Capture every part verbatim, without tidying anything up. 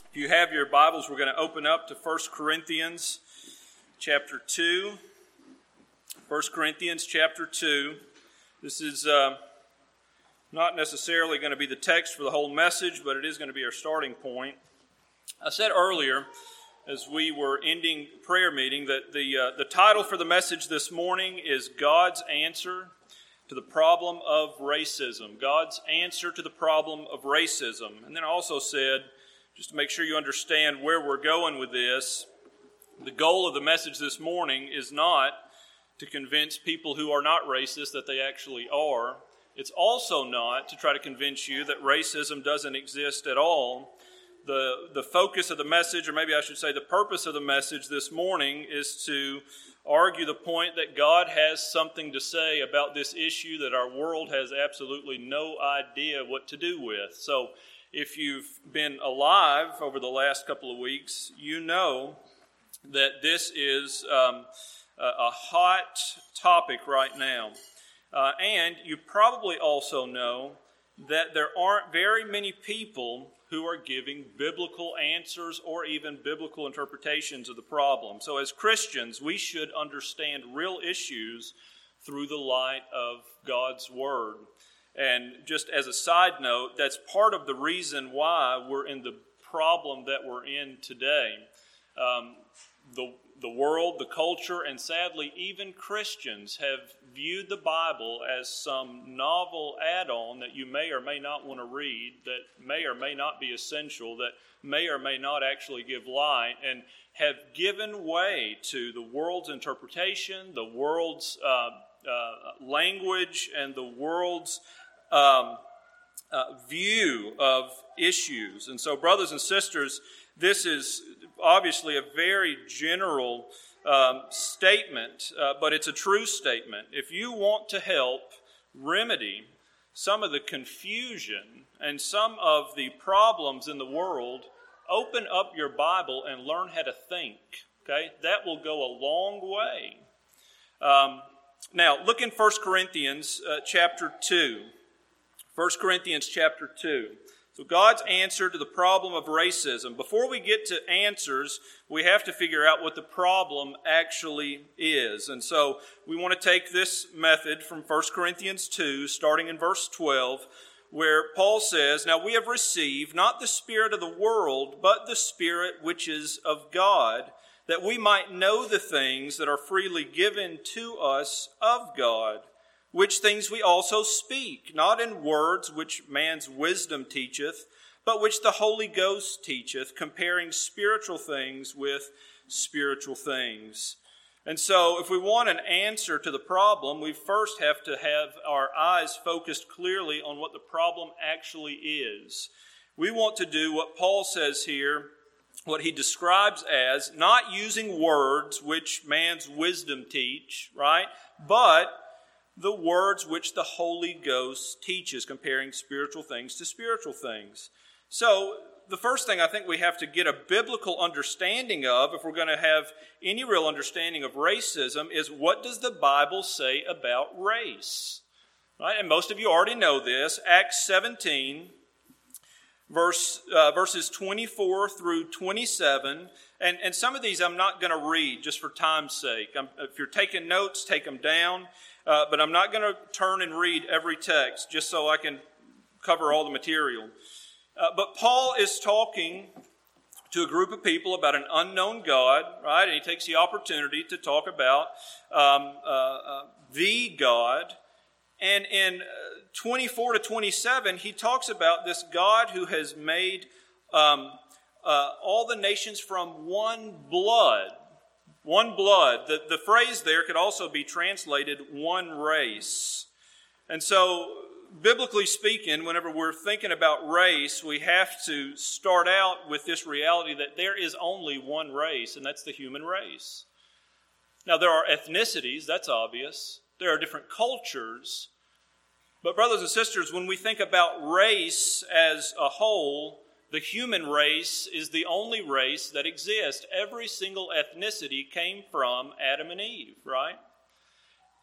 If you have your Bibles, we're going to open up to First Corinthians chapter two. First Corinthians chapter two. This is uh, not necessarily going to be the text for the whole message, but it is going to be our starting point. I said earlier, as we were ending prayer meeting, that the uh, the title for the message this morning is God's Answer to the Problem of Racism. God's Answer to the Problem of Racism. And then I also said, just to make sure you understand where we're going with this, the goal of the message this morning is not to convince people who are not racist that they actually are. It's also not to try to convince you that racism doesn't exist at all. The, the focus of the message, or maybe I should say the purpose of the message this morning, is to argue the point that God has something to say about this issue that our world has absolutely no idea what to do with. So, if you've been alive over the last couple of weeks, you know that this is um, a, a hot topic right now. Uh, and you probably also know that there aren't very many people who are giving biblical answers or even biblical interpretations of the problem. So as Christians, we should understand real issues through the light of God's Word. And just as a side note, that's part of the reason why we're in the problem that we're in today. Um, the, the world, the culture, and sadly even Christians have viewed the Bible as some novel add-on that you may or may not want to read, that may or may not be essential, that may or may not actually give light, and have given way to the world's interpretation, the world's uh, uh, language, and the world's Um, uh, view of issues. And so, brothers and sisters, this is obviously a very general um, statement, uh, but it's a true statement. If you want to help remedy some of the confusion and some of the problems in the world, open up your Bible and learn how to think. Okay, that will go a long way. Um, now, look in First Corinthians uh, chapter two. First Corinthians chapter two. So God's answer to the problem of racism. Before we get to answers, we have to figure out what the problem actually is. And so we want to take this method from First Corinthians two, starting in verse twelve, where Paul says, "Now we have received not the spirit of the world, but the Spirit which is of God, that we might know the things that are freely given to us of God. Which things we also speak, not in words which man's wisdom teacheth, but which the Holy Ghost teacheth, comparing spiritual things with spiritual things." And so, if we want an answer to the problem, we first have to have our eyes focused clearly on what the problem actually is. We want to do what Paul says here, what he describes as not using words which man's wisdom teach, right? But the words which the Holy Ghost teaches, comparing spiritual things to spiritual things. So, the first thing I think we have to get a biblical understanding of, if we're going to have any real understanding of racism, is what does the Bible say about race? Right? And most of you already know this. Acts seventeen, verse, uh, verses twenty-four through twenty-seven. And, and some of these I'm not going to read just for time's sake. I'm, if you're taking notes, take them down. Uh, but I'm not going to turn and read every text just so I can cover all the material. Uh, but Paul is talking to a group of people about an unknown God, right? And he takes the opportunity to talk about um, uh, uh, the God. And in twenty-four to twenty-seven, he talks about this God who has made um, uh, all the nations from one blood. One blood. The, the phrase there could also be translated one race. And so, biblically speaking, whenever we're thinking about race, we have to start out with this reality that there is only one race, and that's the human race. Now, there are ethnicities, that's obvious. There are different cultures. But brothers and sisters, when we think about race as a whole, the human race is the only race that exists. Every single ethnicity came from Adam and Eve, right?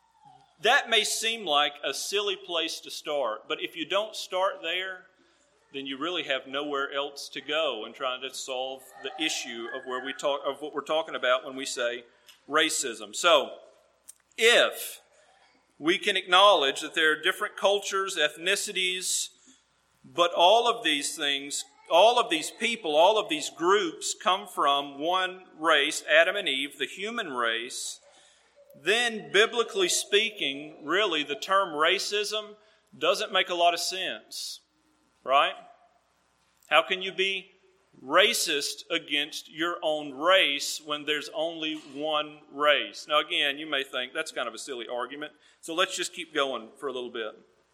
That may seem like a silly place to start, but if you don't start there, then you really have nowhere else to go in trying to solve the issue of where we talk of what we're talking about when we say racism. So, if we can acknowledge that there are different cultures, ethnicities, but all of these things, all of these people, all of these groups come from one race, Adam and Eve, the human race, then biblically speaking, really the term racism doesn't make a lot of sense, right? How can you be racist against your own race when there's only one race? Now again, you may think that's kind of a silly argument, so let's just keep going for a little bit.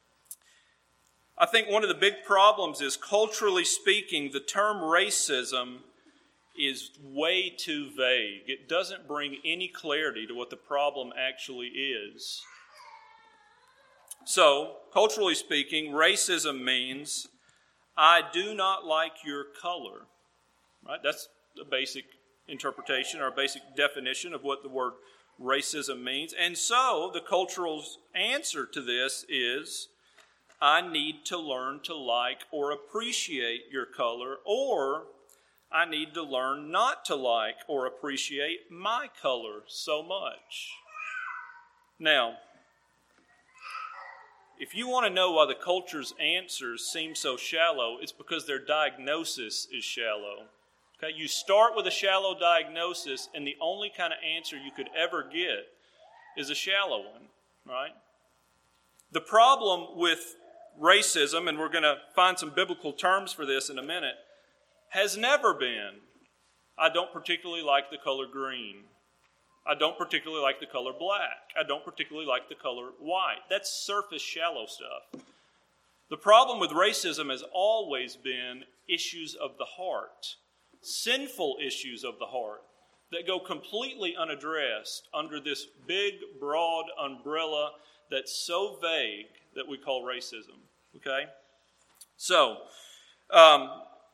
I think one of the big problems is, culturally speaking, the term racism is way too vague. It doesn't bring any clarity to what the problem actually is. So, culturally speaking, racism means, I do not like your color. Right? That's the basic interpretation or basic definition of what the word racism means. And so, the cultural answer to this is, I need to learn to like or appreciate your color, or I need to learn not to like or appreciate my color so much. Now, if you want to know why the culture's answers seem so shallow, it's because their diagnosis is shallow. Okay, you start with a shallow diagnosis, and the only kind of answer you could ever get is a shallow one, right? The problem with racism, and we're going to find some biblical terms for this in a minute, has never been, I don't particularly like the color green. I don't particularly like the color black. I don't particularly like the color white. That's surface shallow stuff. The problem with racism has always been issues of the heart, sinful issues of the heart that go completely unaddressed under this big, broad umbrella that's so vague that we call racism, okay? So, um,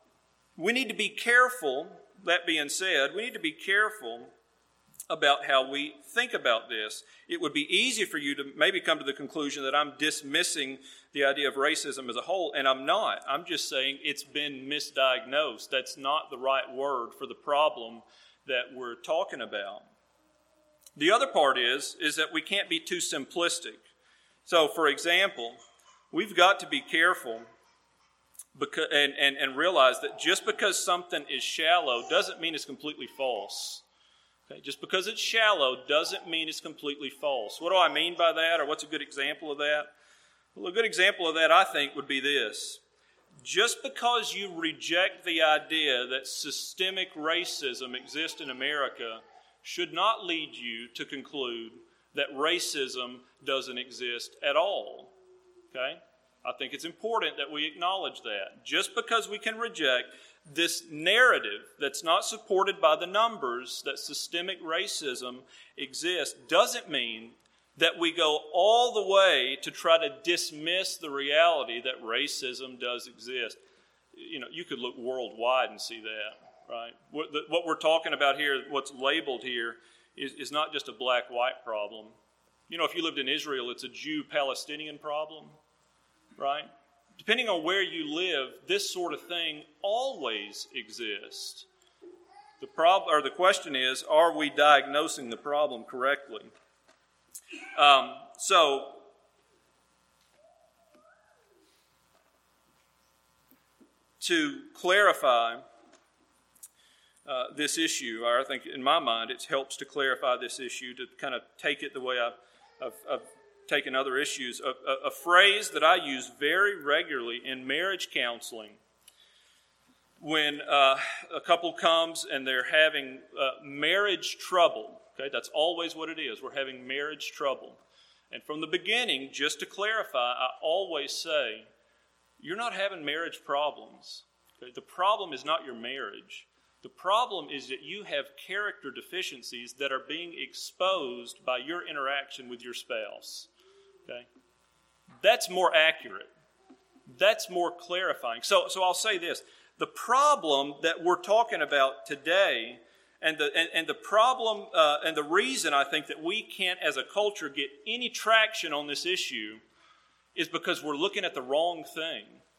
we need to be careful, that being said, we need to be careful about how we think about this. It would be easy for you to maybe come to the conclusion that I'm dismissing the idea of racism as a whole, and I'm not. I'm just saying it's been misdiagnosed. That's not the right word for the problem that we're talking about. The other part is, is that we can't be too simplistic. So, for example, we've got to be careful because, and, and, and realize that just because something is shallow doesn't mean it's completely false. Okay? Just because it's shallow doesn't mean it's completely false. What do I mean by that, or what's a good example of that? Well, a good example of that, I think, would be this. Just because you reject the idea that systemic racism exists in America should not lead you to conclude that racism doesn't exist at all. Okay? I think it's important that we acknowledge that. Just because we can reject this narrative that's not supported by the numbers that systemic racism exists doesn't mean that we go all the way to try to dismiss the reality that racism does exist. You know, you could look worldwide and see that, right? What, the, what we're talking about here, what's labeled here, is, is not just a black-white problem. You know, if you lived in Israel, it's a Jew-Palestinian problem, right? Depending on where you live, this sort of thing always exists. The prob- or the question is, are we diagnosing the problem correctly? Um, so, to clarify uh, this issue, or I think in my mind it helps to clarify this issue, to kind of take it the way I've, I've, I've taken other issues. A, a, a phrase that I use very regularly in marriage counseling, when uh, a couple comes and they're having uh, marriage trouble. Okay, that's always what it is. We're having marriage trouble. And from the beginning, just to clarify, I always say, you're not having marriage problems. Okay? The problem is not your marriage. The problem is that you have character deficiencies that are being exposed by your interaction with your spouse. Okay? That's more accurate. That's more clarifying. So, so I'll say this. The problem that we're talking about today, and the and, and the problem uh, and the reason I think that we can't as a culture get any traction on this issue is because we're looking at the wrong thing.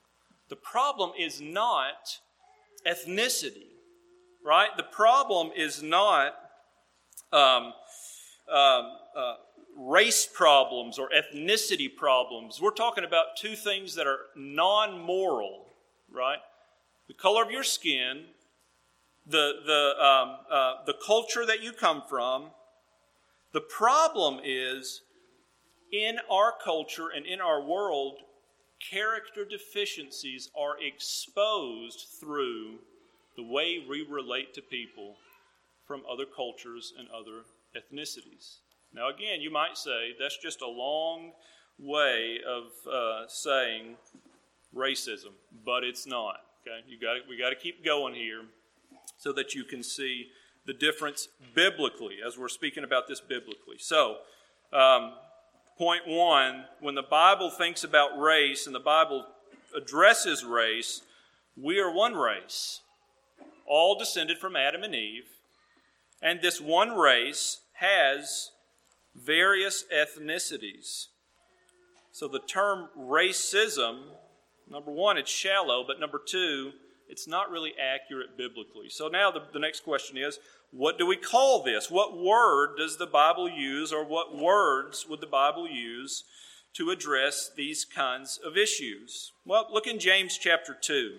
The problem is not ethnicity, right? The problem is not um, um, uh, race problems or ethnicity problems. We're talking about two things that are non-moral, right? The color of your skin, the the um, uh, the culture that you come from. The problem is, in our culture and in our world, character deficiencies are exposed through the way we relate to people from other cultures and other ethnicities. Now, again, you might say that's just a long way of uh, saying racism, but it's not. Okay, you got we got to keep going here so that you can see the difference biblically as we're speaking about this biblically. So, um, point one: when the Bible thinks about race and the Bible addresses race, we are one race, all descended from Adam and Eve, and this one race has various ethnicities. So the term racism, number one, it's shallow, but number two, it's not really accurate biblically. So now the, the next question is, what do we call this? What word does the Bible use, or what words would the Bible use to address these kinds of issues? Well, look in James chapter two.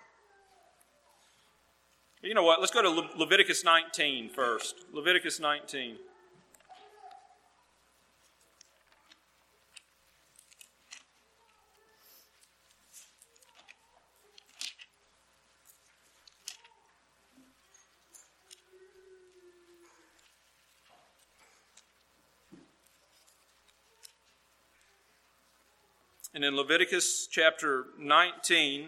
You know what? Let's go to Le- Leviticus nineteen first. Leviticus nineteen. And in Leviticus chapter nineteen,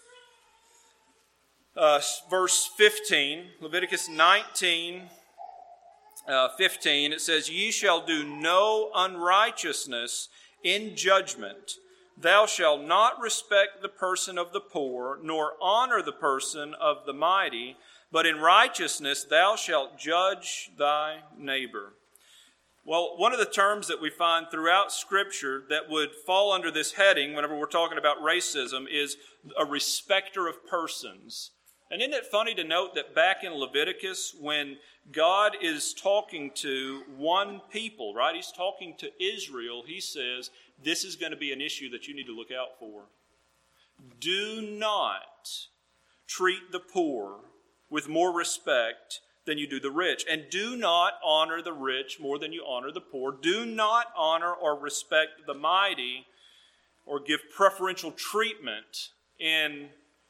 uh, verse fifteen, Leviticus nineteen, uh, fifteen, it says, "Ye shall do no unrighteousness in judgment. Thou shalt not respect the person of the poor, nor honor the person of the mighty, but in righteousness thou shalt judge thy neighbor." Well, one of the terms that we find throughout Scripture that would fall under this heading whenever we're talking about racism is a respecter of persons. And isn't it funny to note that back in Leviticus, when God is talking to one people, right? He's talking to Israel. He says, this is going to be an issue that you need to look out for. Do not treat the poor with more respect than you do the rich. And do not honor the rich more than you honor the poor. Do not honor or respect the mighty or give preferential treatment in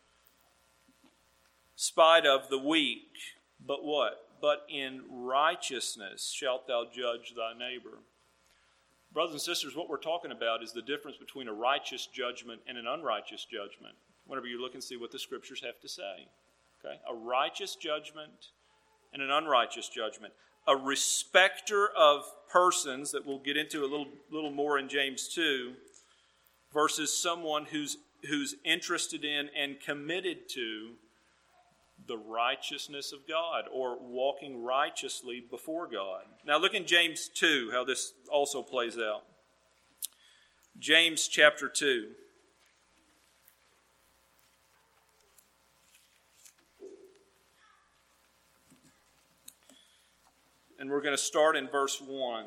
spite of the weak. But what? But in righteousness shalt thou judge thy neighbor. Brothers and sisters, what we're talking about is the difference between a righteous judgment and an unrighteous judgment. Whenever you look and see what the Scriptures have to say. Okay? A righteous judgment and an unrighteous judgment. A respecter of persons, that we'll get into a little, little more in James two, versus someone who's, who's interested in and committed to the righteousness of God, or walking righteously before God. Now look in James two, how this also plays out. James chapter two. And we're going to start in verse one.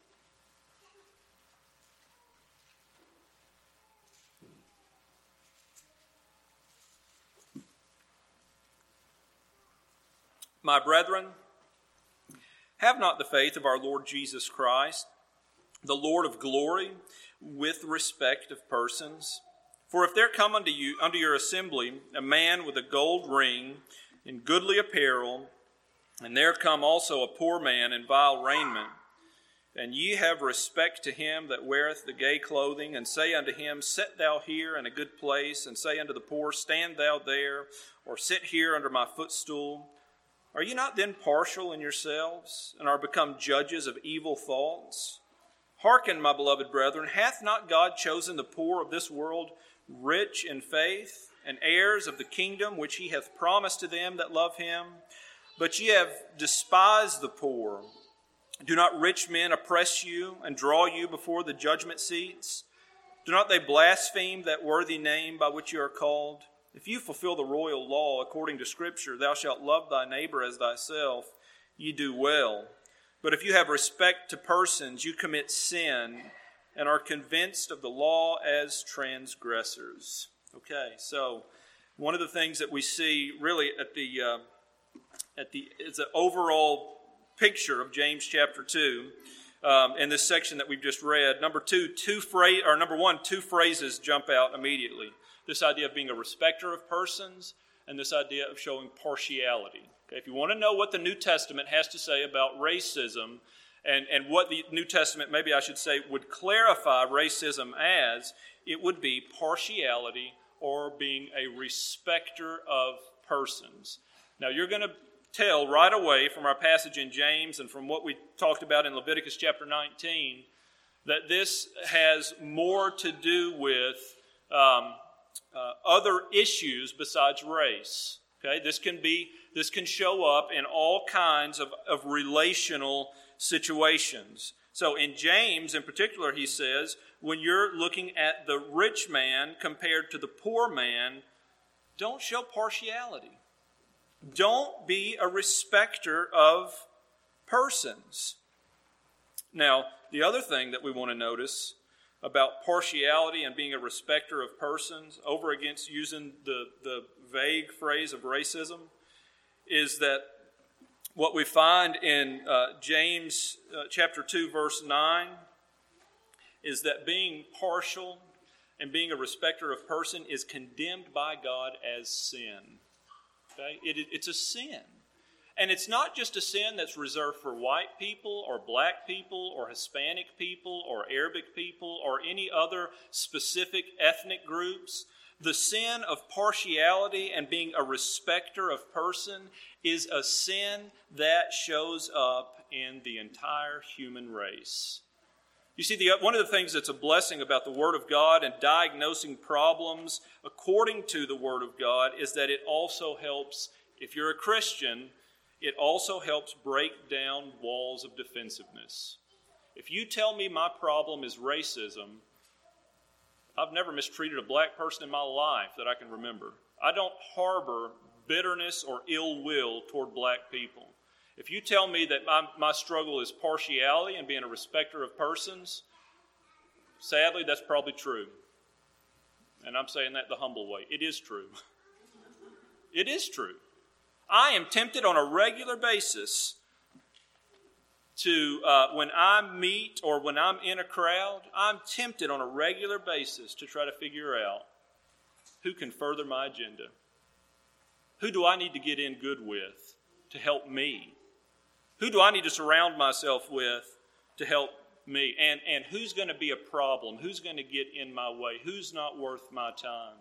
My brethren, have not the faith of our Lord Jesus Christ, the Lord of glory, with respect of persons. For if there come unto you, unto your assembly, a man with a gold ring, in goodly apparel, and there come also a poor man in vile raiment, and ye have respect to him that weareth the gay clothing, and say unto him, Sit thou here in a good place, and say unto the poor, Stand thou there, or sit here under my footstool. Are ye not then partial in yourselves, and are become judges of evil thoughts? Hearken, my beloved brethren, hath not God chosen the poor of this world rich in faith, and heirs of the kingdom which he hath promised to them that love him? But ye have despised the poor. Do not rich men oppress you and draw you before the judgment seats? Do not they blaspheme that worthy name by which you are called? If you fulfill the royal law according to Scripture, thou shalt love thy neighbor as thyself, ye do well. But if you have respect to persons, you commit sin and are convinced of the law as transgressors. Okay, so one of the things that we see really at the uh, at the is an overall picture of James chapter two. Um, in this section that we've just read, number two, two phrase, or number one, two phrases jump out immediately. This idea of being a respecter of persons, and this idea of showing partiality. Okay, if you want to know what the New Testament has to say about racism, and, and what the New Testament, maybe I should say, would clarify racism as, it would be partiality or being a respecter of persons. Now, you're going to tell right away from our passage in James and from what we talked about in Leviticus chapter nineteen that this has more to do with um, uh, other issues besides race. Okay, this can be this can show up in all kinds of, of relational situations. So in James in particular, he says, when you're looking at the rich man compared to the poor man, don't show partiality. Don't be a respecter of persons. Now, the other thing that we want to notice about partiality and being a respecter of persons, over against using the, the vague phrase of racism, is that what we find in uh, James uh, chapter two, verse nine, is that being partial and being a respecter of person is condemned by God as sin. Okay? It, it's a sin. And it's not just a sin that's reserved for white people or black people or Hispanic people or Arabic people or any other specific ethnic groups. The sin of partiality and being a respecter of person is a sin that shows up in the entire human race. You see, the, one of the things that's a blessing about the Word of God and diagnosing problems according to the Word of God is that it also helps, if you're a Christian, it also helps break down walls of defensiveness. If you tell me my problem is racism, I've never mistreated a black person in my life that I can remember. I don't harbor bitterness or ill will toward black people. If you tell me that my, my struggle is partiality and being a respecter of persons, sadly, that's probably true. And I'm saying that the humble way. It is true. It is true. I am tempted on a regular basis to, uh, when I meet or when I'm in a crowd, I'm tempted on a regular basis to try to figure out who can further my agenda. Who do I need to get in good with to help me? Who do I need to surround myself with to help me? And, and who's going to be a problem? Who's going to get in my way? Who's not worth my time?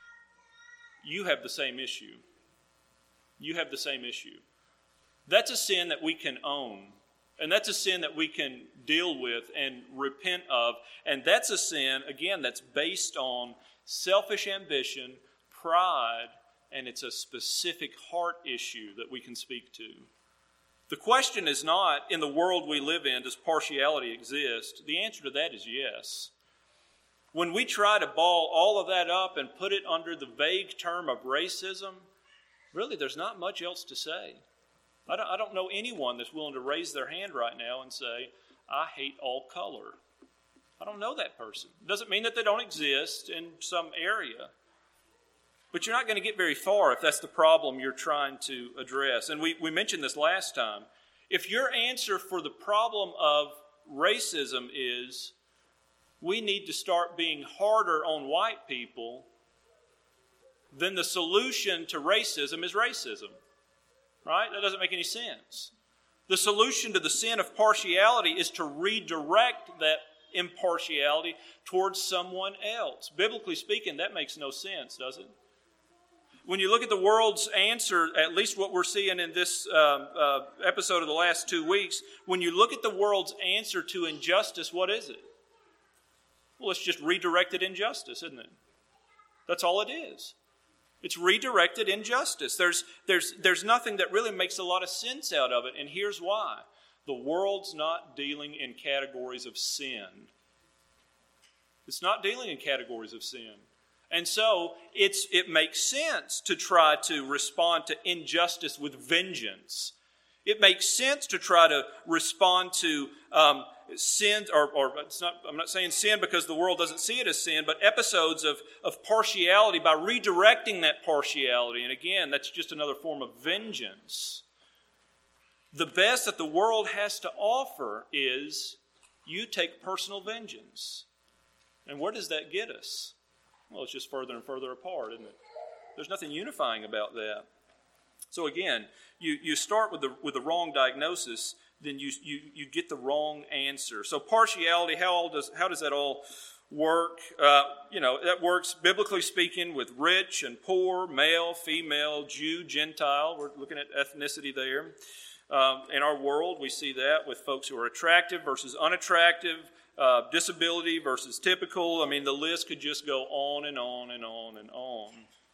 You have the same issue. You have the same issue. That's a sin that we can own. And that's a sin that we can deal with and repent of. And that's a sin, again, that's based on selfish ambition, pride, and it's a specific heart issue that we can speak to. The question is not, in the world we live in, does partiality exist? The answer to that is yes. When we try to ball all of that up and put it under the vague term of racism, really there's not much else to say. I don't, I don't know anyone that's willing to raise their hand right now and say, I hate all color. I don't know that person. It doesn't mean that they don't exist in some area. But you're not going to get very far if that's the problem you're trying to address. And we, we mentioned this last time. If your answer for the problem of racism is we need to start being harder on white people, then the solution to racism is racism. Right? That doesn't make any sense. The solution to the sin of partiality is to redirect that impartiality towards someone else. Biblically speaking, that makes no sense, does it? When you look at the world's answer, at least what we're seeing in this um, uh, episode of the last two weeks, when you look at the world's answer to injustice, what is it? Well, it's just redirected injustice, isn't it? That's all it is. It's redirected injustice. There's, there's, there's nothing that really makes a lot of sense out of it, and here's why. The world's not dealing in categories of sin. It's not dealing in categories of sin. And so it's it makes sense to try to respond to injustice with vengeance. It makes sense to try to respond to um, sins, or, or it's not, I'm not saying sin because the world doesn't see it as sin, but episodes of, of partiality by redirecting that partiality. And again, that's just another form of vengeance. The best that the world has to offer is you take personal vengeance. And where does that get us? Well, it's just further and further apart, isn't it? There's nothing unifying about that. So again, you, you start with the with the wrong diagnosis, then you you you get the wrong answer. So partiality, how all does how does that all work? Uh, you know, that works biblically speaking with rich and poor, male, female, Jew, Gentile. We're looking at ethnicity there. Um, in our world, we see that with folks who are attractive versus unattractive, uh, disability versus typical. I mean, the list could just go on and on and on and on.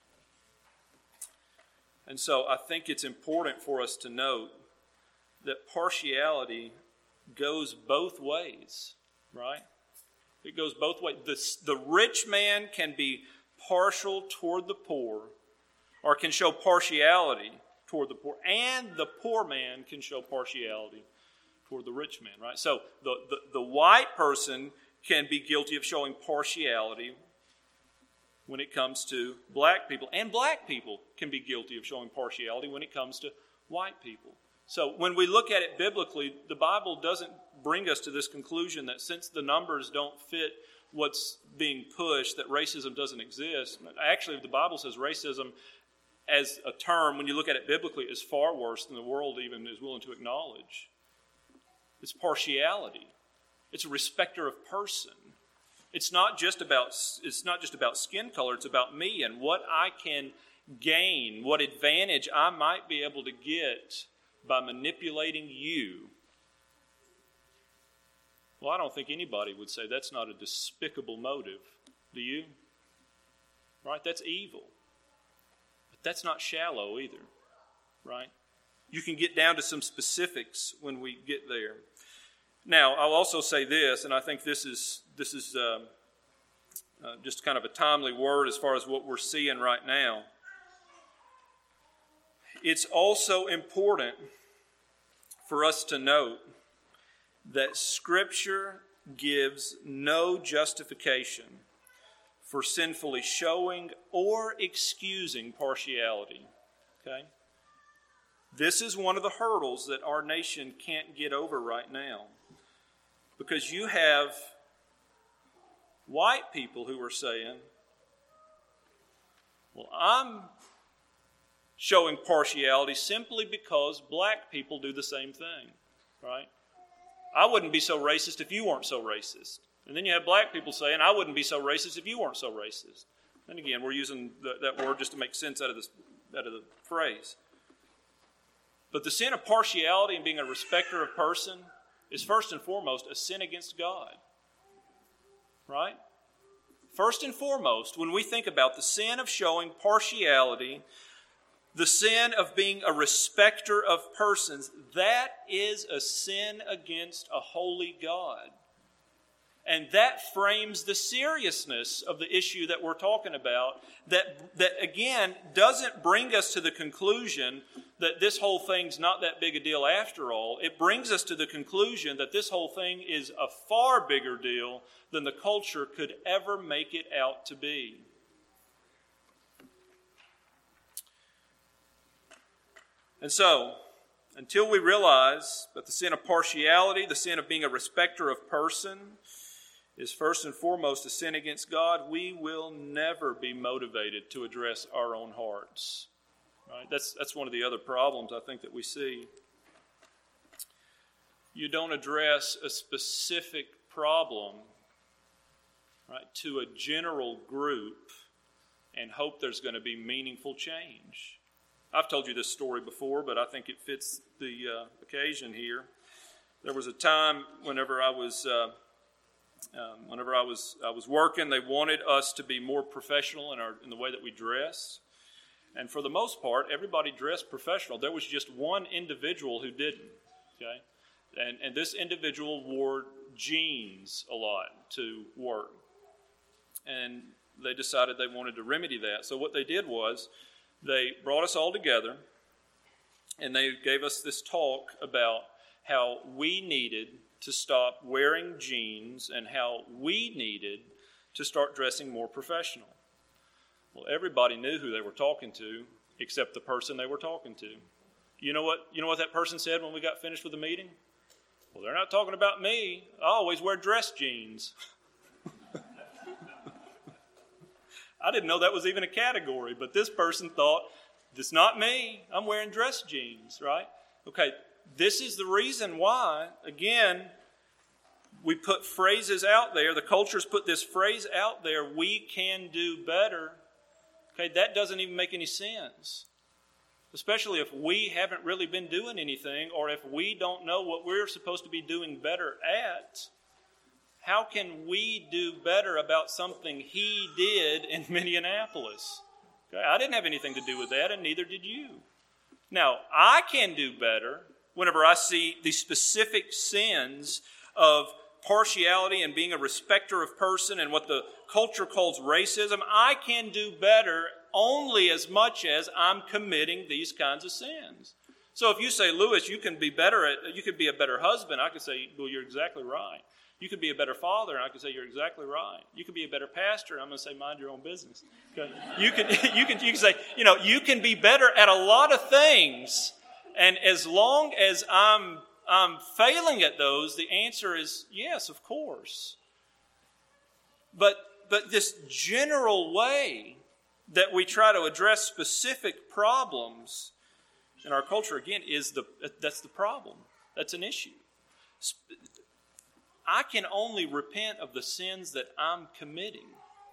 And so I think it's important for us to note that partiality goes both ways, right? It goes both ways. The, the rich man can be partial toward the poor, or can show partiality toward the poor, and the poor man can show partiality toward the rich man, right? So the, the, the white person can be guilty of showing partiality when it comes to black people, and black people can be guilty of showing partiality when it comes to white people. So when we look at it biblically, the Bible doesn't bring us to this conclusion that since the numbers don't fit what's being pushed, that racism doesn't exist. Actually, the Bible says racism as a term, when you look at it biblically, is far worse than the world even is willing to acknowledge. It's partiality. It's a respecter of person. It's not just about it's not just about skin color. It's about me and what I can gain, what advantage I might be able to get by manipulating you. Well, I don't think anybody would say that's not a despicable motive. Do you? Right? That's evil. But that's not shallow either. Right? You can get down to some specifics when we get there. Now, I'll also say this, and I think this is this is uh, uh, just kind of a timely word as far as what we're seeing right now. It's also important for us to note that Scripture gives no justification for sinfully showing or excusing partiality. Okay? This is one of the hurdles that our nation can't get over right now. Because you have white people who are saying, well, I'm showing partiality simply because black people do the same thing, right? I wouldn't be so racist if you weren't so racist. And then you have black people saying, I wouldn't be so racist if you weren't so racist. And again, we're using the, that word just to make sense out of this, out of the phrase. But the sin of partiality and being a respecter of person is first and foremost a sin against God. Right? First and foremost, when we think about the sin of showing partiality, the sin of being a respecter of persons, that is a sin against a holy God. And that frames the seriousness of the issue that we're talking about, that, that again, doesn't bring us to the conclusion that this whole thing's not that big a deal after all. It brings us to the conclusion that this whole thing is a far bigger deal than the culture could ever make it out to be. And so, until we realize that the sin of partiality, the sin of being a respecter of person, is first and foremost a sin against God, we will never be motivated to address our own hearts. Right? That's, that's one of the other problems I think that we see. You don't address a specific problem, right, to a general group and hope there's going to be meaningful change. I've told you this story before, but I think it fits the uh, occasion here. There was a time whenever I was uh, um, whenever I was I was working, they wanted us to be more professional in our in the way that we dressed. And for the most part, everybody dressed professional. There was just one individual who didn't. Okay, and and this individual wore jeans a lot to work. and they decided they wanted to remedy that. So what they did was they brought us all together, and they gave us this talk about how we needed to stop wearing jeans and how we needed to start dressing more professional. Well, everybody knew who they were talking to except the person they were talking to. You know what, you know what that person said when we got finished with the meeting? Well, they're not talking about me. I always wear dress jeans. I didn't know that was even a category, but this person thought, it's not me. I'm wearing dress jeans, right? Okay, this is the reason why, again, we put phrases out there. The culture's put this phrase out there, we can do better. Okay, that doesn't even make any sense. Especially if we haven't really been doing anything, or if we don't know what we're supposed to be doing better at. How can we do better about something he did in Minneapolis? Okay, I didn't have anything to do with that, and neither did you. Now, I can do better whenever I see the specific sins of partiality and being a respecter of person and what the culture calls racism. I can do better only as much as I'm committing these kinds of sins. So if you say, Lewis, you can be better at, you could be a better husband, I could say, well, you're exactly right. You could be a better father, and I could say, you're exactly right. You could be a better pastor, and I'm going to say, mind your own business. Okay? You can, you can, you can say, you know, you can be better at a lot of things, and as long as I'm, I'm failing at those, the answer is yes, of course. But, but this general way that we try to address specific problems in our culture, again, is the that's the problem. That's an issue. I can only repent of the sins that I'm committing.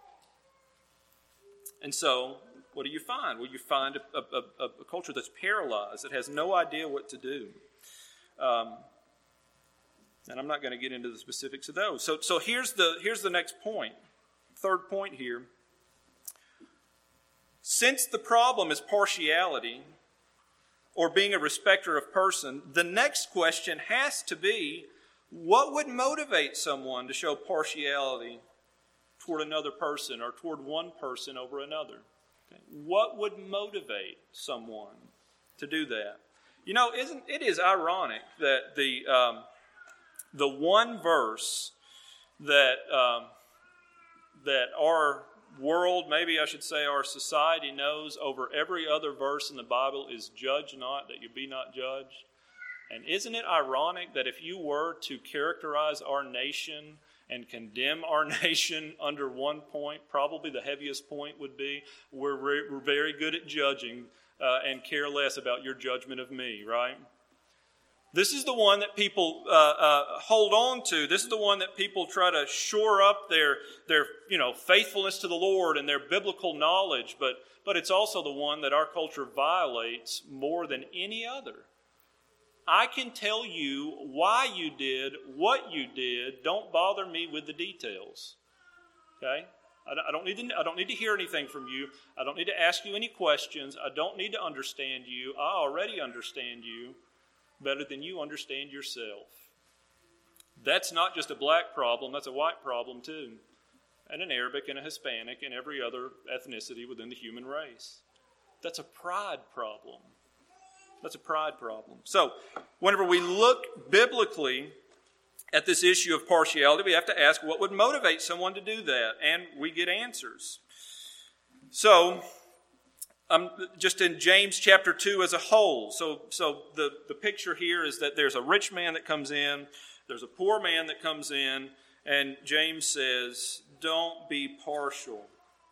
And so, what do you find? Well, you find a, a, a, a culture that's paralyzed, that has no idea what to do. Um, and I'm not going to get into the specifics of those. So, so here's the here's the next point. Third point here. Since the problem is partiality, or being a respecter of person, the next question has to be, what would motivate someone to show partiality toward another person or toward one person over another? Okay. What would motivate someone to do that? You know, isn't it is ironic that the um, the one verse that um, that our world, maybe I should say our society, knows over every other verse in the Bible is judge not, that you be not judged. And isn't it ironic that if you were to characterize our nation and condemn our nation under one point, probably the heaviest point would be we're, re- we're very good at judging uh, and care less about your judgment of me, right? This is the one that people uh, uh, hold on to. This is the one that people try to shore up their, their you know, faithfulness to the Lord and their biblical knowledge. But, but it's also the one that our culture violates more than any other. I can tell you why you did what you did. Don't bother me with the details. Okay? I don't need to, I don't need to hear anything from you. I don't need to ask you any questions. I don't need to understand you. I already understand you better than you understand yourself. That's not just a black problem. That's a white problem too. And an Arabic and a Hispanic and every other ethnicity within the human race. That's a pride problem. That's a pride problem. So, whenever we look biblically at this issue of partiality, we have to ask what would motivate someone to do that, and we get answers. So, um, just in James chapter two as a whole, so so the, the picture here is that there's a rich man that comes in, there's a poor man that comes in, and James says, don't be partial.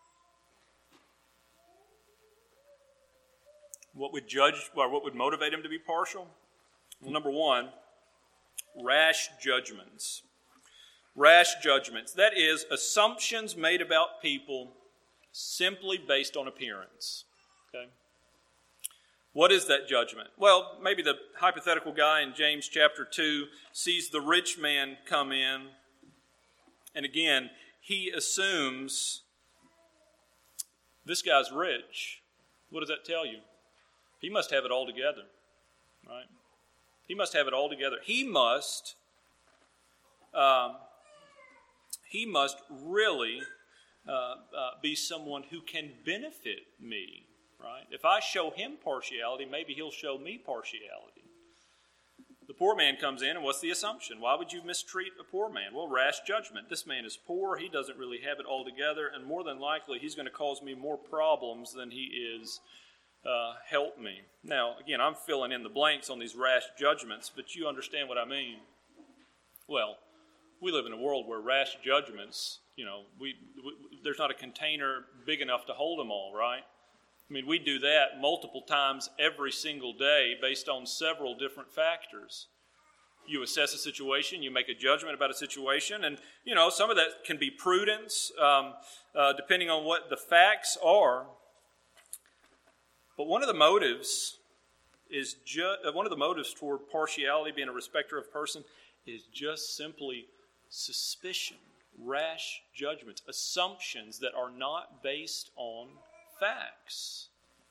What would judge, or what would motivate him to be partial? Well, number one, rash judgments. Rash judgments. That is, assumptions made about people simply based on appearance. Okay? What is that judgment? Well, maybe the hypothetical guy in James chapter two sees the rich man come in, and again, he assumes this guy's rich. What does that tell you? He must have it all together, right? He must have it all together. He must, um, he must really uh, uh, be someone who can benefit me, right? If I show him partiality, maybe he'll show me partiality. The poor man comes in, and what's the assumption? Why would you mistreat a poor man? Well, rash judgment. This man is poor, he doesn't really have it all together, and more than likely he's going to cause me more problems than he is uh, help me. Now, again, I'm filling in the blanks on these rash judgments, but you understand what I mean. Well, we live in a world where rash judgments, you know, we, we there's not a container big enough to hold them all, right? I mean, we do that multiple times every single day based on several different factors. You assess a situation, you make a judgment about a situation, and, you know, some of that can be prudence, um, uh, depending on what the facts are. But one of the motives is just, one of the motives toward partiality, being a respecter of person, is just simply suspicion, rash judgments, assumptions that are not based on facts.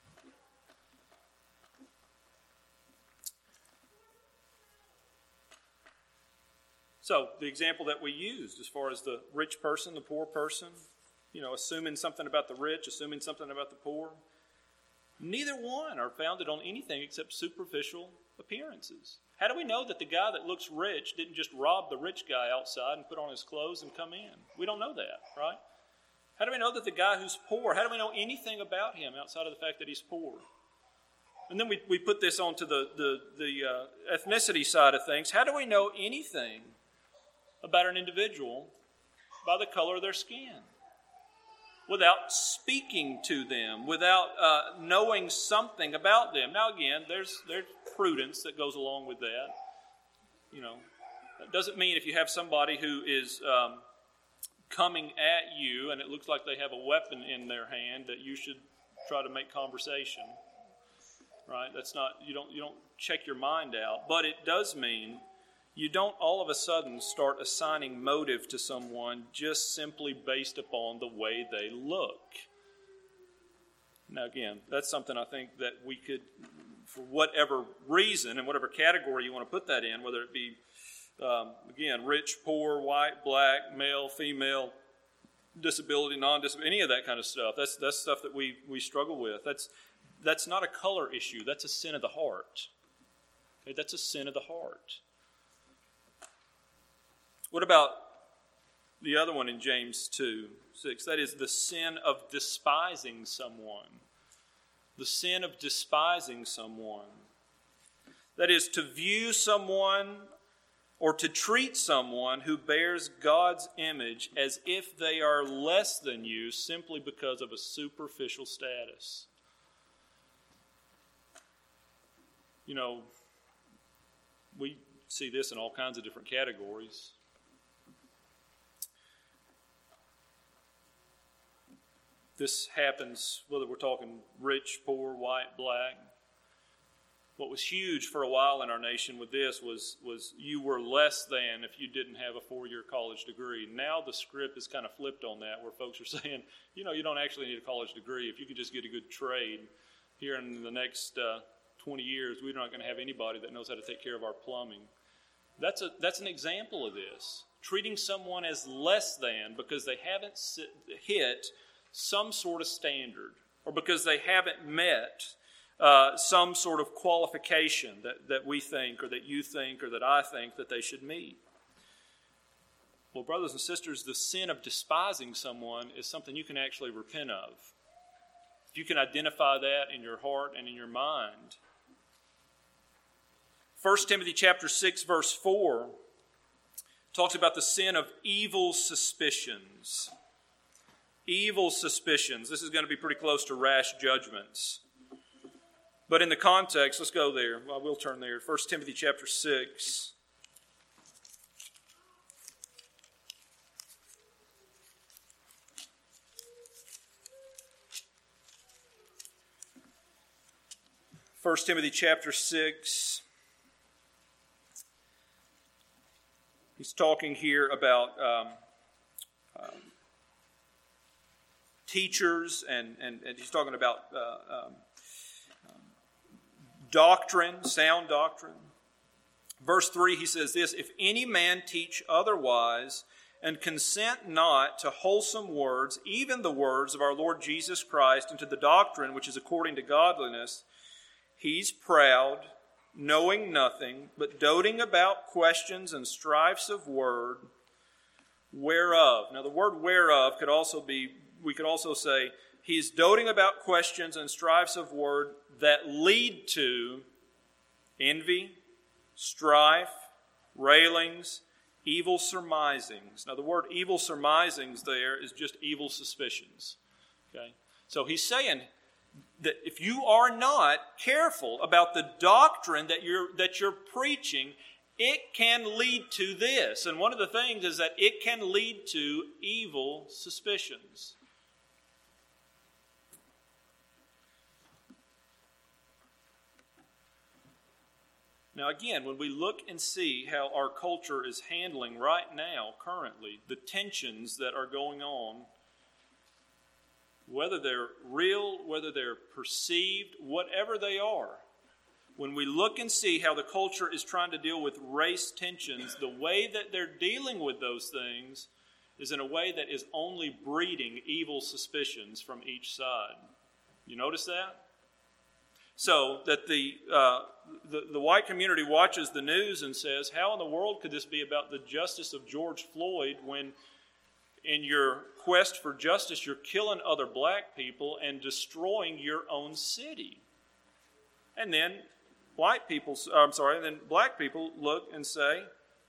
So the example that we used as far as the rich person, the poor person, you know, assuming something about the rich, assuming something about the poor, neither one are founded on anything except superficial appearances. How do we know that the guy that looks rich didn't just rob the rich guy outside and put on his clothes and come in? We don't know that, right? How do we know that the guy who's poor, how do we know anything about him outside of the fact that he's poor? And then we, we put this onto the, the, the uh, ethnicity side of things. How do we know anything about an individual by the color of their skin? Without speaking to them, without uh, knowing something about them. Now again, there's there's prudence that goes along with that. You know, that doesn't mean if you have somebody who is um, coming at you and it looks like they have a weapon in their hand that you should try to make conversation. Right? That's not you don't you don't check your mind out, but it does mean you don't all of a sudden start assigning motive to someone just simply based upon the way they look. Now again, that's something I think that we could, for whatever reason and whatever category you want to put that in, whether it be, um, again, rich, poor, white, black, male, female, disability, non-disability, any of that kind of stuff. That's that's stuff that we, we struggle with. That's that's not a color issue. That's a sin of the heart. Okay, that's a sin of the heart. What about the other one in James two six? That is the sin of despising someone. The sin of despising someone. That is to view someone or to treat someone who bears God's image as if they are less than you simply because of a superficial status. You know, we see this in all kinds of different categories. This happens whether we're talking rich, poor, white, black. What was huge for a while in our nation with this was, was you were less than if you didn't have a four-year college degree. Now the script is kind of flipped on that, where folks are saying, you know, you don't actually need a college degree. If you could just get a good trade, here in the next uh, twenty years, we're not going to have anybody that knows how to take care of our plumbing. That's a that's an example of this. Treating someone as less than because they haven't sit, hit some sort of standard, or because they haven't met uh, some sort of qualification that, that we think, or that you think, or that I think that they should meet. Well, brothers and sisters, the sin of despising someone is something you can actually repent of. If you can identify that in your heart and in your mind. First Timothy chapter six, verse four talks about the sin of evil suspicions. Evil suspicions. This is going to be pretty close to rash judgments. But in the context, let's go there. Well, we'll turn there. First Timothy chapter six. First Timothy chapter six. He's talking here about um, um, teachers, and, and, and he's talking about uh, um, um, doctrine, sound doctrine. Verse three, he says this: if any man teach otherwise and consent not to wholesome words, even the words of our Lord Jesus Christ, and to the doctrine which is according to godliness, he's proud, knowing nothing, but doting about questions and strifes of word, whereof. Now the word whereof could also be, we could also say, he's doting about questions and strifes of word that lead to envy, strife, railings, evil surmisings. Now the word evil surmisings there is just evil suspicions. Okay? So he's saying that if you are not careful about the doctrine that you're that you're preaching, it can lead to this. And one of the things is that it can lead to evil suspicions. Now again, when we look and see how our culture is handling right now, currently, the tensions that are going on, whether they're real, whether they're perceived, whatever they are, when we look and see how the culture is trying to deal with race tensions, the way that they're dealing with those things is in a way that is only breeding evil suspicions from each side. You notice that? So that the, uh, the the white community watches the news and says, how in the world could this be about the justice of George Floyd when in your quest for justice you're killing other black people and destroying your own city? And then white people, I'm sorry, and then black people look and say,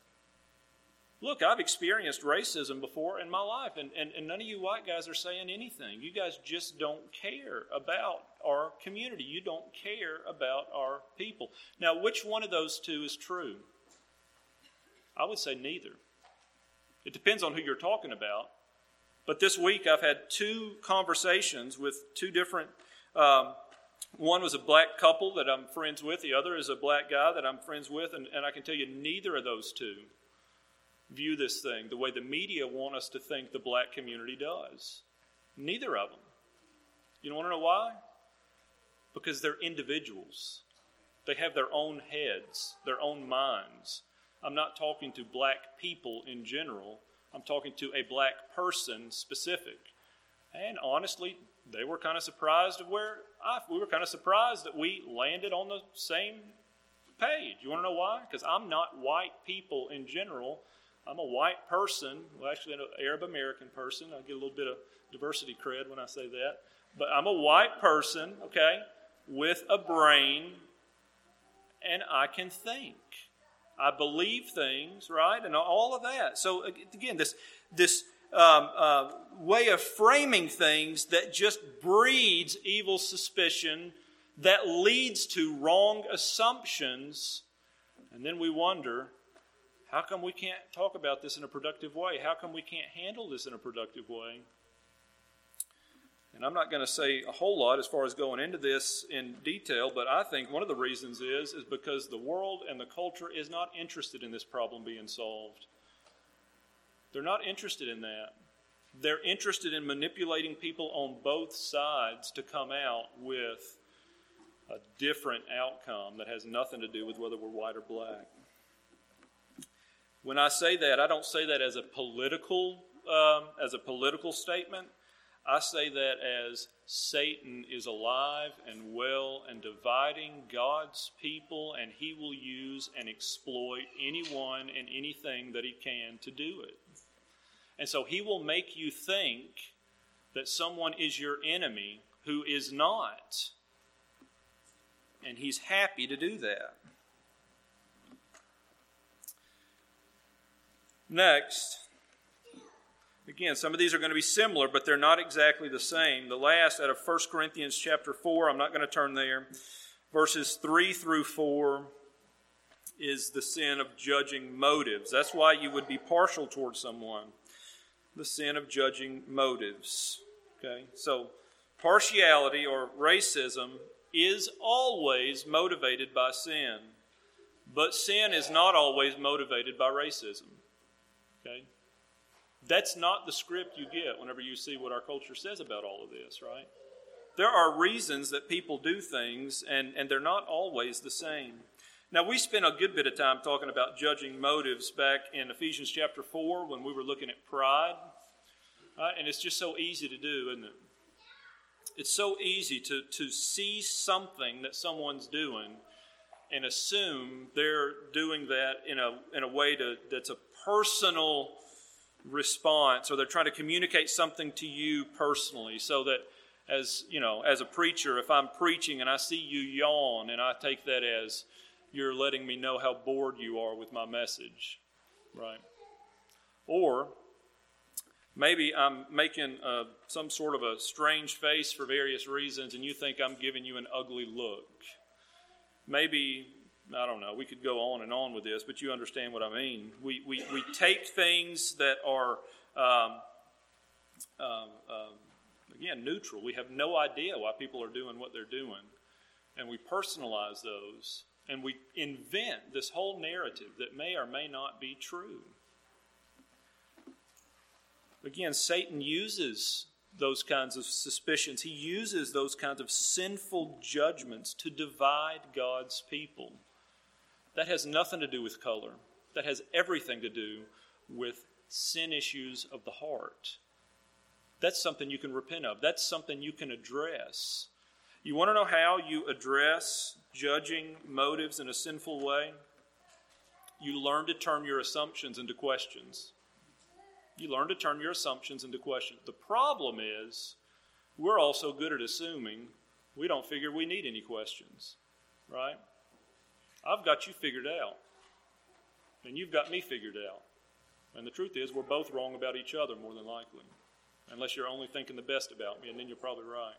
look, I've experienced racism before in my life, and, and, and none of you white guys are saying anything. You guys just don't care about our community. You don't care about our people. Now, which one of those two is true? I would say neither. It depends on who you're talking about. But this week I've had two conversations with two different, um, one was a black couple that I'm friends with. The other is a black guy that I'm friends with. And, and I can tell you neither of those two view this thing the way the media want us to think the black community does. Neither of them. You want to know why? Because they're individuals. They have their own heads, their own minds. I'm not talking to black people in general. I'm talking to a black person specific. And honestly, they were kind of surprised of where I, we were kind of surprised that we landed on the same page. You want to know why? Because I'm not white people in general. I'm a white person, well, actually an Arab American person. I get a little bit of diversity cred when I say that. But I'm a white person, okay, with a brain, and I can think. I believe things, right, and all of that. So again, this this um, uh, way of framing things that just breeds evil suspicion, that leads to wrong assumptions, and then we wonder, how come we can't talk about this in a productive way? How come we can't handle this in a productive way? And I'm not going to say a whole lot as far as going into this in detail, but I think one of the reasons is, is because the world and the culture is not interested in this problem being solved. They're not interested in that. They're interested in manipulating people on both sides to come out with a different outcome that has nothing to do with whether we're white or black. When I say that, I don't say that as a political, um, as a political statement. I say that as Satan is alive and well and dividing God's people, and he will use and exploit anyone and anything that he can to do it. And so he will make you think that someone is your enemy who is not. And he's happy to do that. Next, again, some of these are going to be similar, but they're not exactly the same. The last out of First Corinthians chapter four, I'm not going to turn there, verses three through four is the sin of judging motives. That's why you would be partial towards someone. The sin of judging motives. Okay, so partiality or racism is always motivated by sin, but sin is not always motivated by racism. Okay? That's not the script you get whenever you see what our culture says about all of this, right? There are reasons that people do things, and, and they're not always the same. Now, we spent a good bit of time talking about judging motives back in Ephesians chapter four when we were looking at pride. Right? And it's just so easy to do, isn't it? It's so easy to, to see something that someone's doing and assume they're doing that in a in a way to, that's a personal response, or they're trying to communicate something to you personally, so that as you know, as a preacher, if I'm preaching and I see you yawn, and I take that as you're letting me know how bored you are with my message, right? Or maybe I'm making uh, some sort of a strange face for various reasons, and you think I'm giving you an ugly look. Maybe, I don't know, we could go on and on with this, but you understand what I mean. We we, we take things that are, um, um, um, again, neutral. We have no idea why people are doing what they're doing. And we personalize those, and we invent this whole narrative that may or may not be true. Again, Satan uses those kinds of suspicions. He uses those kinds of sinful judgments to divide God's people. That has nothing to do with color. That has everything to do with sin issues of the heart. That's something you can repent of. That's something you can address. You want to know how you address judging motives in a sinful way? You learn to turn your assumptions into questions. You learn to turn your assumptions into questions. The problem is, we're all so good at assuming, we don't figure we need any questions, right? I've got you figured out, and you've got me figured out. And the truth is, we're both wrong about each other more than likely, unless you're only thinking the best about me, and then you're probably right.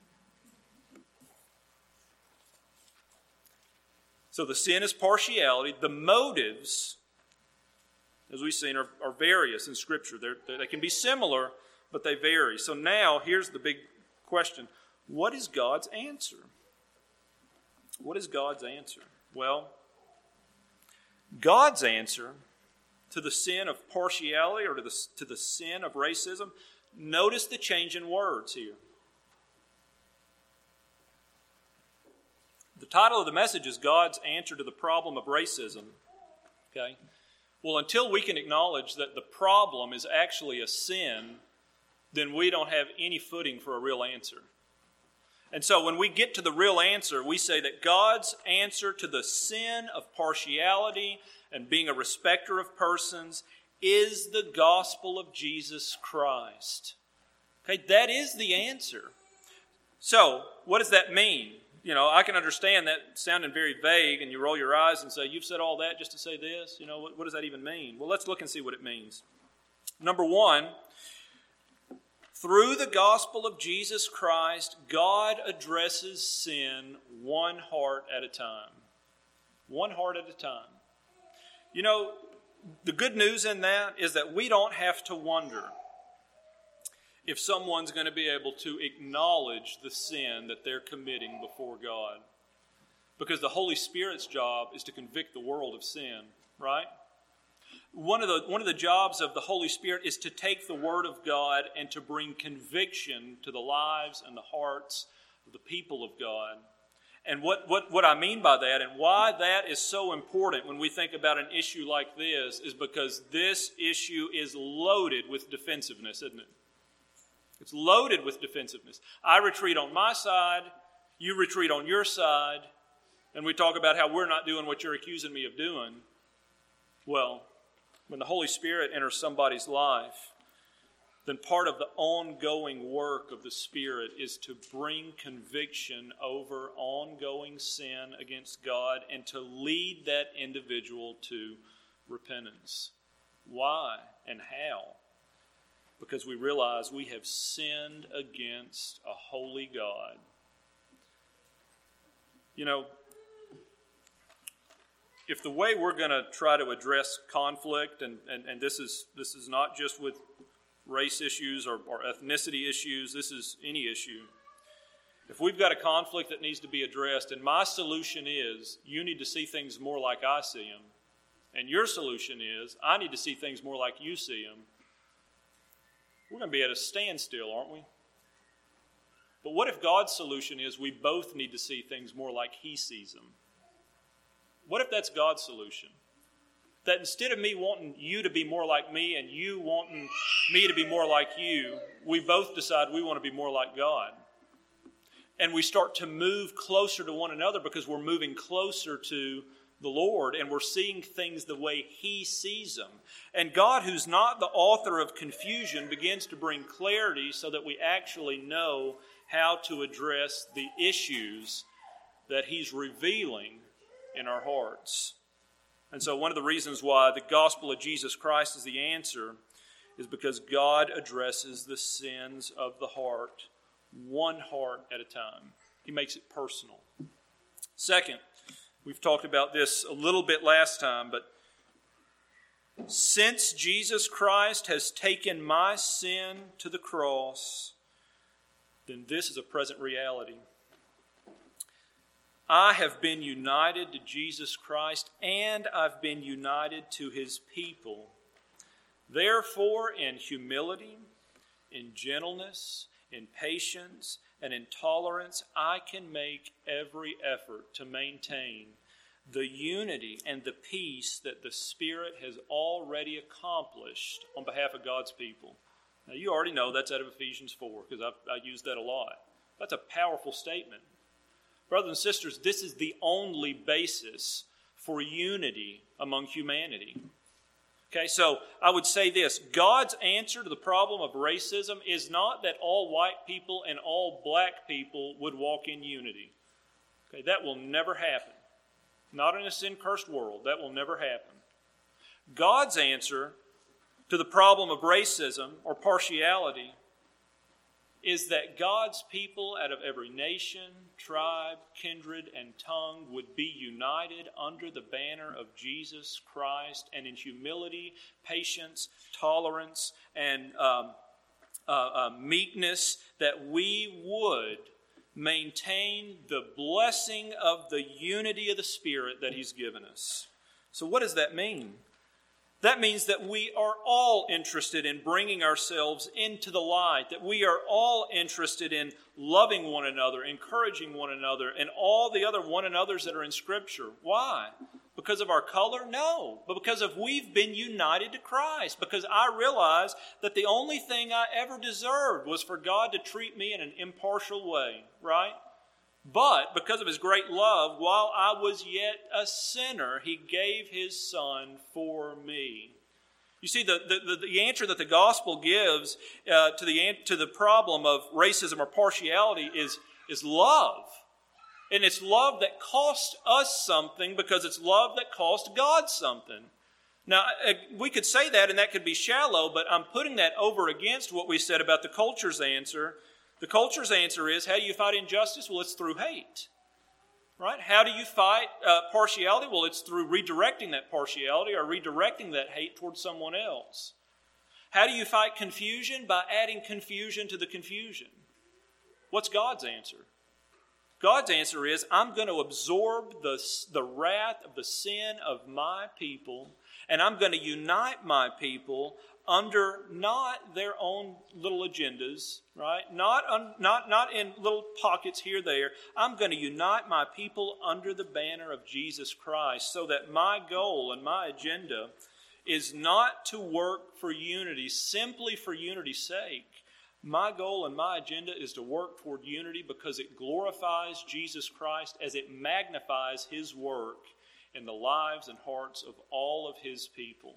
So the sin is partiality. The motives, as we've seen, are, are various in Scripture. They're, they can be similar, but they vary. So now, here's the big question. What is God's answer? What is God's answer? Well, God's answer to the sin of partiality, or to the, to the sin of racism, notice the change in words here. The title of the message is God's Answer to the Problem of Racism. Okay? Well, until we can acknowledge that the problem is actually a sin, then we don't have any footing for a real answer. And so when we get to the real answer, we say that God's answer to the sin of partiality and being a respecter of persons is the gospel of Jesus Christ. Okay, that is the answer. So, what does that mean? You know, I can understand that sounding very vague, and you roll your eyes and say, you've said all that just to say this? You know, what, what does that even mean? Well, let's look and see what it means. Number one, through the gospel of Jesus Christ, God addresses sin one heart at a time. One heart at a time. You know, the good news in that is that we don't have to wonder if someone's going to be able to acknowledge the sin that they're committing before God. Because the Holy Spirit's job is to convict the world of sin, right? One of the one of the jobs of the Holy Spirit is to take the Word of God and to bring conviction to the lives and the hearts of the people of God. And what, what, what I mean by that, and why that is so important when we think about an issue like this, is because this issue is loaded with defensiveness, isn't it? It's loaded with defensiveness. I retreat on my side, you retreat on your side, and we talk about how we're not doing what you're accusing me of doing. Well, when the Holy Spirit enters somebody's life, then part of the ongoing work of the Spirit is to bring conviction over ongoing sin against God and to lead that individual to repentance. Why and how? Because we realize we have sinned against a holy God. You know, if the way we're going to try to address conflict, and, and, and this is this is not just with race issues or, or ethnicity issues, this is any issue. If we've got a conflict that needs to be addressed, and my solution is, you need to see things more like I see them, and your solution is, I need to see things more like you see them, we're going to be at a standstill, aren't we? But what if God's solution is we both need to see things more like He sees them? What if that's God's solution? That instead of me wanting you to be more like me and you wanting me to be more like you, we both decide we want to be more like God. And we start to move closer to one another because we're moving closer to the Lord and we're seeing things the way He sees them. And God, who's not the author of confusion, begins to bring clarity so that we actually know how to address the issues that He's revealing in our hearts. And so one of the reasons why the gospel of Jesus Christ is the answer is because God addresses the sins of the heart, one heart at a time. He makes it personal. Second, we've talked about this a little bit last time, but since Jesus Christ has taken my sin to the cross, then this is a present reality. I have been united to Jesus Christ, and I've been united to His people. Therefore, in humility, in gentleness, in patience, and in tolerance, I can make every effort to maintain the unity and the peace that the Spirit has already accomplished on behalf of God's people. Now, you already know that's out of Ephesians four, because I've, I use that a lot. That's a powerful statement. Brothers and sisters, this is the only basis for unity among humanity. Okay, so I would say this. God's answer to the problem of racism is not that all white people and all black people would walk in unity. Okay, that will never happen. Not in a sin-cursed world. That will never happen. God's answer to the problem of racism or partiality is that God's people out of every nation, tribe, kindred, and tongue would be united under the banner of Jesus Christ, and in humility, patience, tolerance, and um, uh, uh, meekness, that we would maintain the blessing of the unity of the Spirit that He's given us. So what does that mean? That means that we are all interested in bringing ourselves into the light, that we are all interested in loving one another, encouraging one another, and all the other one another's that are in Scripture. Why? Because of our color? No. But because of we've been united to Christ. Because I realize that the only thing I ever deserved was for God to treat me in an impartial way, right? But because of His great love, while I was yet a sinner, He gave His Son for me. You see, the, the, the answer that the gospel gives uh, to, the, to the problem of racism or partiality is, is love. And it's love that cost us something because it's love that cost God something. Now, we could say that and that could be shallow, but I'm putting that over against what we said about the culture's answer. The culture's answer is, how do you fight injustice? Well, it's through hate. Right? How do you fight uh, partiality? Well, it's through redirecting that partiality or redirecting that hate towards someone else. How do you fight confusion? By adding confusion to the confusion. What's God's answer? God's answer is, I'm going to absorb the, the wrath of the sin of my people, and I'm going to unite my people under not their own little agendas, right? Not, un, not, not in little pockets here, there. I'm going to unite my people under the banner of Jesus Christ so that my goal and my agenda is not to work for unity simply for unity's sake. My goal and my agenda is to work toward unity because it glorifies Jesus Christ as it magnifies His work in the lives and hearts of all of His people.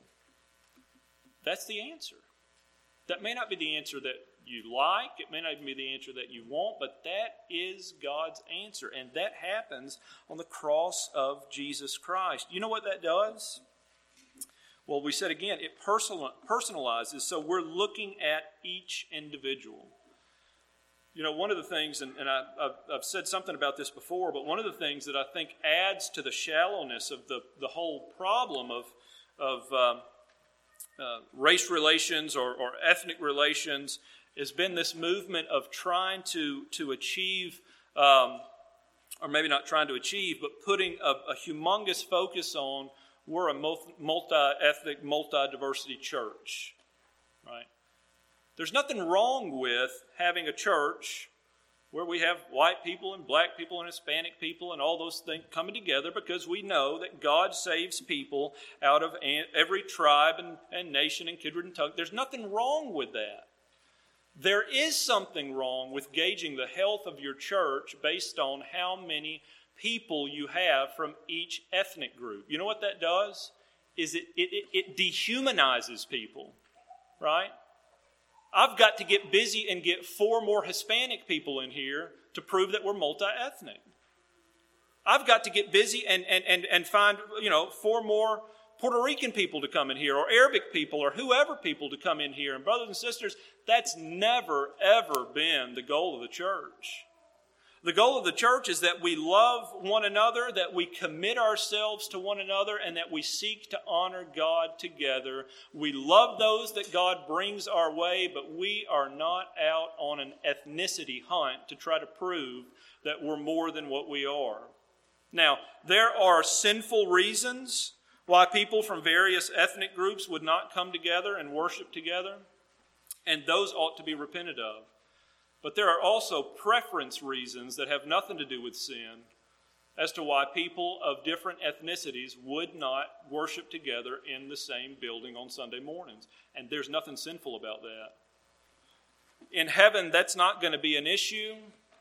That's the answer. That may not be the answer that you like. It may not be the answer that you want, but that is God's answer. And that happens on the cross of Jesus Christ. You know what that does? Well, we said again, it personal, personalizes, so we're looking at each individual. You know, one of the things, and, and I, I've, I've said something about this before, but one of the things that I think adds to the shallowness of the, the whole problem of, of um, uh, race relations or, or ethnic relations has been this movement of trying to, to achieve, um, or maybe not trying to achieve, but putting a, a humongous focus on we're a multi-ethnic, multi-diversity church, right? There's nothing wrong with having a church where we have white people and black people and Hispanic people and all those things coming together because we know that God saves people out of every tribe and, and nation and kindred and tongue. There's nothing wrong with that. There is something wrong with gauging the health of your church based on how many people you have from each ethnic group. You know what that does? Is it, it, it, it dehumanizes people, right? I've got to get busy and get four more Hispanic people in here to prove that we're multi-ethnic. I've got to get busy and, and, and, and find, you know, four more Puerto Rican people to come in here, or Arabic people, or whoever people to come in here. And brothers and sisters, that's never, ever been the goal of the church. The goal of the church is that we love one another, that we commit ourselves to one another, and that we seek to honor God together. We love those that God brings our way, but we are not out on an ethnicity hunt to try to prove that we're more than what we are. Now, there are sinful reasons why people from various ethnic groups would not come together and worship together, and those ought to be repented of. But there are also preference reasons that have nothing to do with sin as to why people of different ethnicities would not worship together in the same building on Sunday mornings. And there's nothing sinful about that. In heaven, that's not going to be an issue.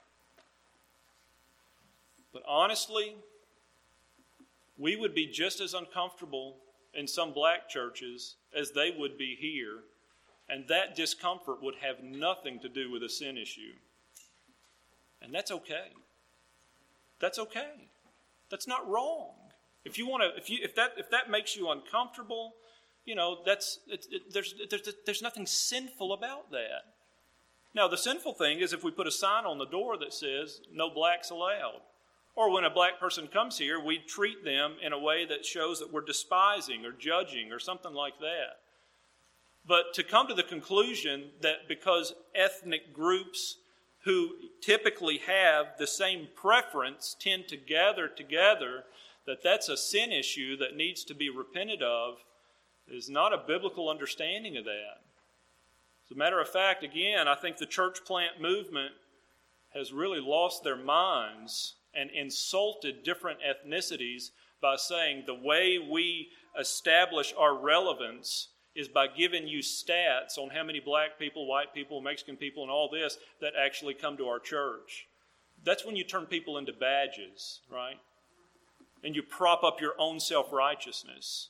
But honestly, we would be just as uncomfortable in some black churches as they would be here. And that discomfort would have nothing to do with a sin issue. And that's okay. That's okay. That's not wrong. If you want to, if you, if that, if that makes you uncomfortable, you know, that's it, it, there's, there's there's nothing sinful about that. Now, the sinful thing is if we put a sign on the door that says "No blacks allowed," or when a black person comes here, we treat them in a way that shows that we're despising or judging or something like that. But to come to the conclusion that because ethnic groups who typically have the same preference tend to gather together, that that's a sin issue that needs to be repented of, is not a biblical understanding of that. As a matter of fact, again, I think the church plant movement has really lost their minds and insulted different ethnicities by saying the way we establish our relevance is by giving you stats on how many black people, white people, Mexican people, and all this that actually come to our church. That's when you turn people into badges, right? And you prop up your own self-righteousness.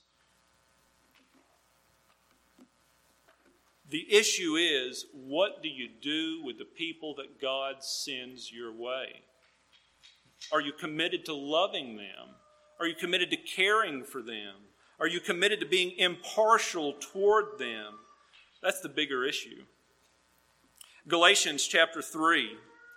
The issue is, what do you do with the people that God sends your way? Are you committed to loving them? Are you committed to caring for them? Are you committed to being impartial toward them? That's the bigger issue. Galatians chapter three.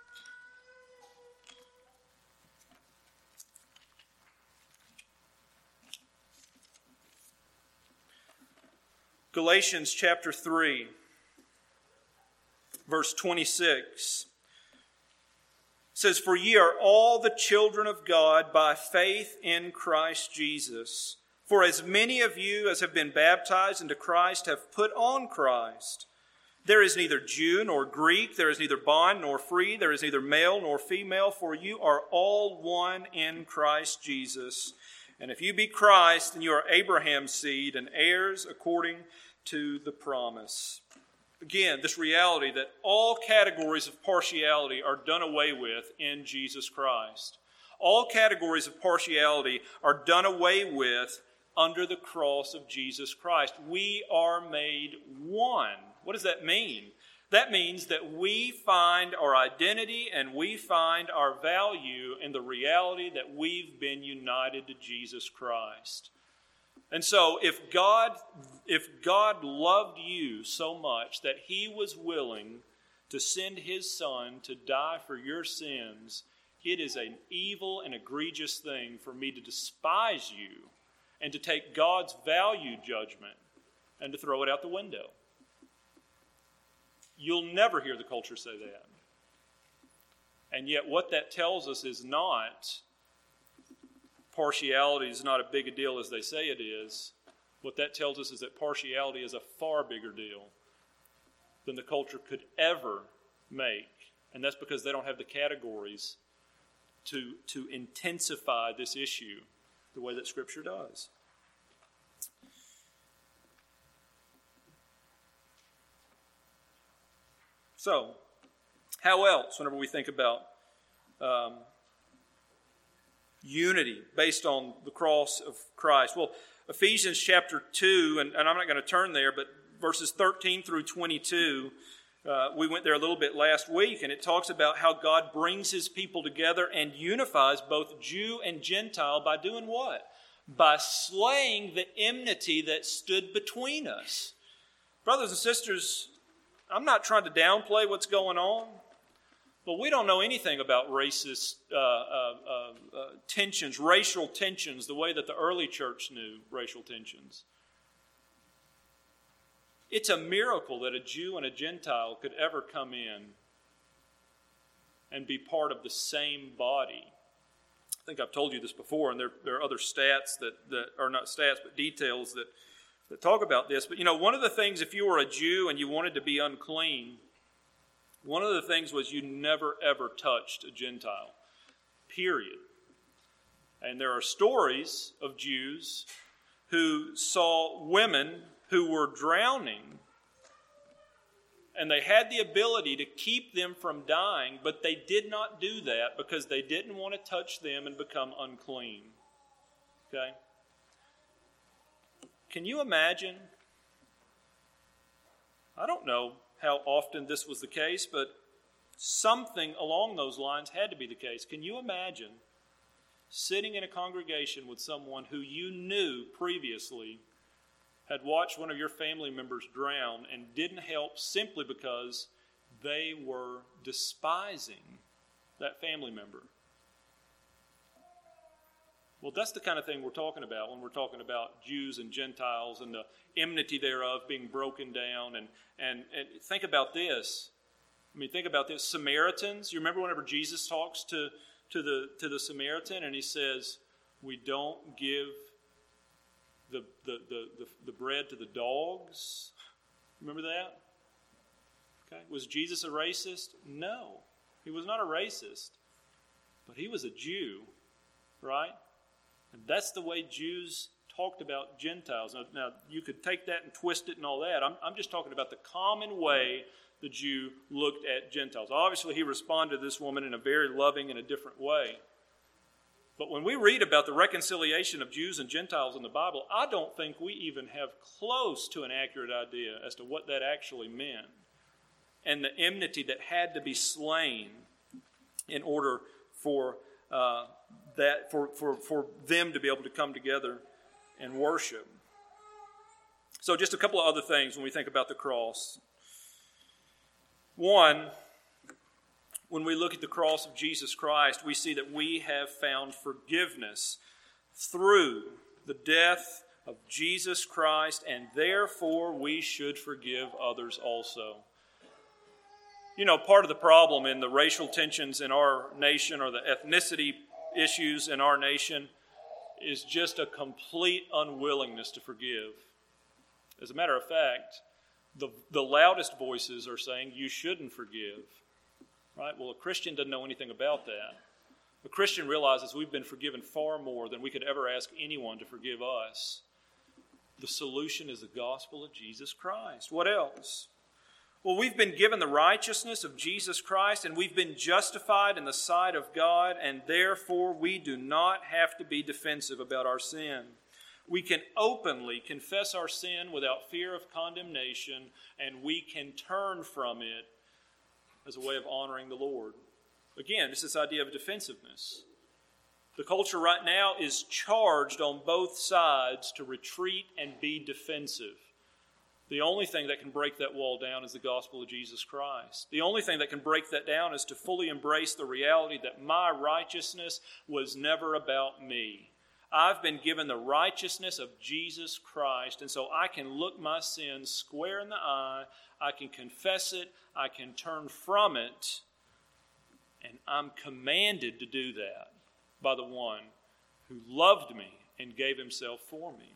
Galatians chapter three, verse twenty-six. Says, "For ye are all the children of God by faith in Christ Jesus. For as many of you as have been baptized into Christ have put on Christ. There is neither Jew nor Greek, there is neither bond nor free, there is neither male nor female, for you are all one in Christ Jesus. And if you be Christ, then you are Abraham's seed and heirs according to the promise." Again, this reality that all categories of partiality are done away with in Jesus Christ. All categories of partiality are done away with under the cross of Jesus Christ. We are made one. What does that mean? That means that we find our identity and we find our value in the reality that we've been united to Jesus Christ. And so if God, if God loved you so much that He was willing to send His Son to die for your sins, it is an evil and egregious thing for me to despise you and to take God's value judgment and to throw it out the window. You'll never hear the culture say that. And yet what that tells us is not partiality is not a big a deal as they say it is. What that tells us is that partiality is a far bigger deal than the culture could ever make And that's because they don't have the categories to, to intensify this issue the way that Scripture does. So, how else, whenever we think about um, unity based on the cross of Christ? Well, Ephesians chapter two, and, and I'm not going to turn there, but verses thirteen through twenty-two, uh, we went there a little bit last week, and it talks about how God brings His people together and unifies both Jew and Gentile by doing what? By slaying the enmity that stood between us. Brothers and sisters, I'm not trying to downplay what's going on, but we don't know anything about racist uh, uh, uh, uh, tensions, racial tensions, the way that the early church knew racial tensions. It's a miracle that a Jew and a Gentile could ever come in and be part of the same body. I think I've told you this before, and there, there are other stats that, that are not stats, but details that, that talk about this. But, you know, one of the things, if you were a Jew and you wanted to be unclean, one of the things was you never, ever touched a Gentile, period. And there are stories of Jews who saw women who were drowning, and they had the ability to keep them from dying, but they did not do that because they didn't want to touch them and become unclean. Okay? Can you imagine? I don't know how often this was the case, but something along those lines had to be the case. Can you imagine sitting in a congregation with someone who you knew previously had watched one of your family members drown and didn't help simply because they were despising that family member? Well, that's the kind of thing we're talking about when we're talking about Jews and Gentiles and the enmity thereof being broken down. And, and, and think about this. I mean, think about this. Samaritans, you remember whenever Jesus talks to, to, the, to the Samaritan and he says, we don't give the, the, the, the, the bread to the dogs? Remember that? Okay. Was Jesus a racist? No. He was not a racist. But he was a Jew, right? And that's the way Jews talked about Gentiles. Now, now, you could take that and twist it and all that. I'm, I'm just talking about the common way the Jew looked at Gentiles. Obviously, he responded to this woman in a very loving and a different way. But when we read about the reconciliation of Jews and Gentiles in the Bible, I don't think we even have close to an accurate idea as to what that actually meant and the enmity that had to be slain in order for uh, that for, for, for them to be able to come together and worship. So just a couple of other things when we think about the cross. One, when we look at the cross of Jesus Christ, we see that we have found forgiveness through the death of Jesus Christ, and therefore we should forgive others also. You know, part of the problem in the racial tensions in our nation or the ethnicity issues in our nation is just a complete unwillingness to forgive. As a matter of fact, the, the loudest voices are saying you shouldn't forgive. Right? Well, a Christian doesn't know anything about that. A Christian realizes we've been forgiven far more than we could ever ask anyone to forgive us. The solution is the gospel of Jesus Christ. What else? Well, we've been given the righteousness of Jesus Christ, and we've been justified in the sight of God, and therefore we do not have to be defensive about our sin. We can openly confess our sin without fear of condemnation, and we can turn from it as a way of honoring the Lord. Again, it's this idea of defensiveness. The culture right now is charged on both sides to retreat and be defensive. The only thing that can break that wall down is the gospel of Jesus Christ. The only thing that can break that down is to fully embrace the reality that my righteousness was never about me. I've been given the righteousness of Jesus Christ, and so I can look my sin square in the eye, I can confess it, I can turn from it, and I'm commanded to do that by the one who loved me and gave himself for me.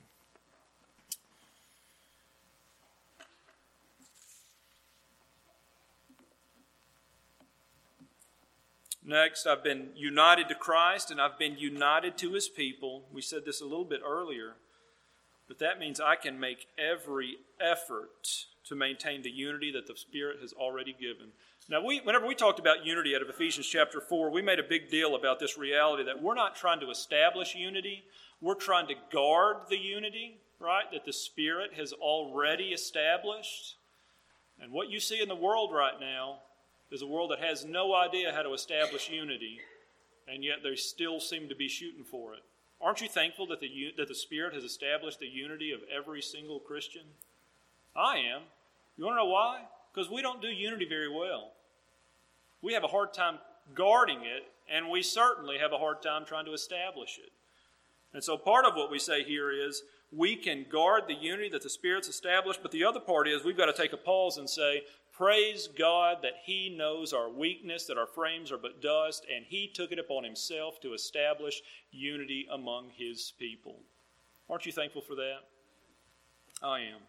Next, I've been united to Christ and I've been united to his people. We said this a little bit earlier, but that means I can make every effort to maintain the unity that the Spirit has already given. Now, we, whenever we talked about unity out of Ephesians chapter four, we made a big deal about this reality that we're not trying to establish unity. We're trying to guard the unity, right, that the Spirit has already established. And what you see in the world right now is a world that has no idea how to establish unity, and yet they still seem to be shooting for it. Aren't you thankful that the that the Spirit has established the unity of every single Christian? I am. You want to know why? Because we don't do unity very well. We have a hard time guarding it, and we certainly have a hard time trying to establish it. And so part of what we say here is we can guard the unity that the Spirit's established, but the other part is we've got to take a pause and say, praise God that he knows our weakness, that our frames are but dust, and he took it upon himself to establish unity among his people. Aren't you thankful for that? I am.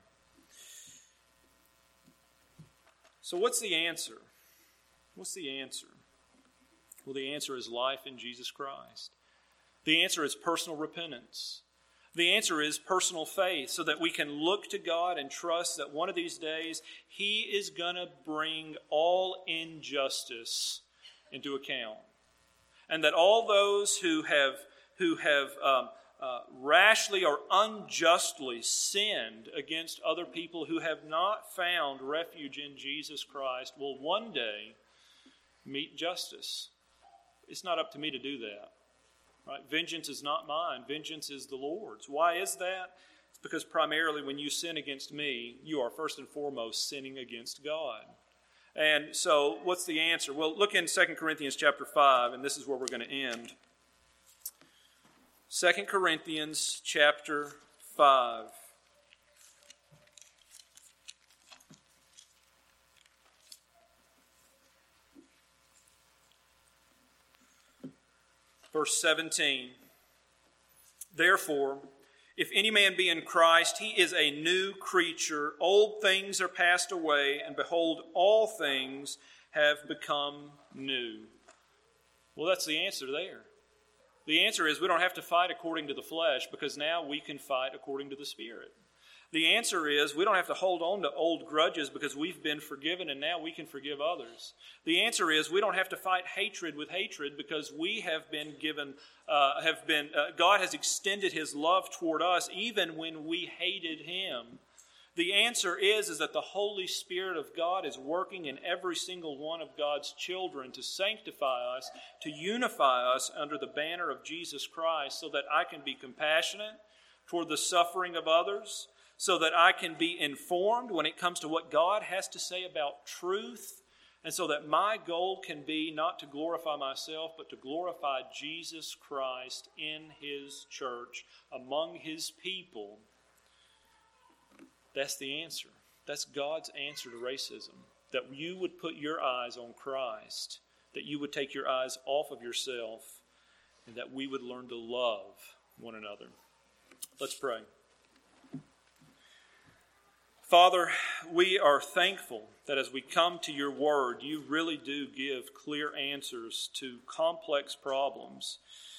So what's the answer? What's the answer? Well, the answer is life in Jesus Christ. The answer is personal repentance. The answer is personal faith, so that we can look to God and trust that one of these days he is going to bring all injustice into account. And that all those who have, who have um, uh, rashly or unjustly sinned against other people who have not found refuge in Jesus Christ will one day meet justice. It's not up to me to do that. Right? Vengeance is not mine. Vengeance is the Lord's. Why is that? It's because primarily when you sin against me, you are first and foremost sinning against God. And so what's the answer? Well, look in Second Corinthians chapter five, and this is where we're going to end. Second Corinthians chapter five. Verse seventeen, therefore, if any man be in Christ, he is a new creature. Old things are passed away, and behold, all things have become new. Well, that's the answer there. The answer is we don't have to fight according to the flesh, because now we can fight according to the Spirit. The answer is we don't have to hold on to old grudges because we've been forgiven and now we can forgive others. The answer is we don't have to fight hatred with hatred because we have been given, uh, have been, uh, God has extended his love toward us even when we hated him. The answer is, is that the Holy Spirit of God is working in every single one of God's children to sanctify us, to unify us under the banner of Jesus Christ so that I can be compassionate toward the suffering of others, so that I can be informed when it comes to what God has to say about truth, and so that my goal can be not to glorify myself, but to glorify Jesus Christ in his church, among his people. That's the answer. That's God's answer to racism. That you would put your eyes on Christ, that you would take your eyes off of yourself, and that we would learn to love one another. Let's pray. Father, we are thankful that as we come to your word, you really do give clear answers to complex problems.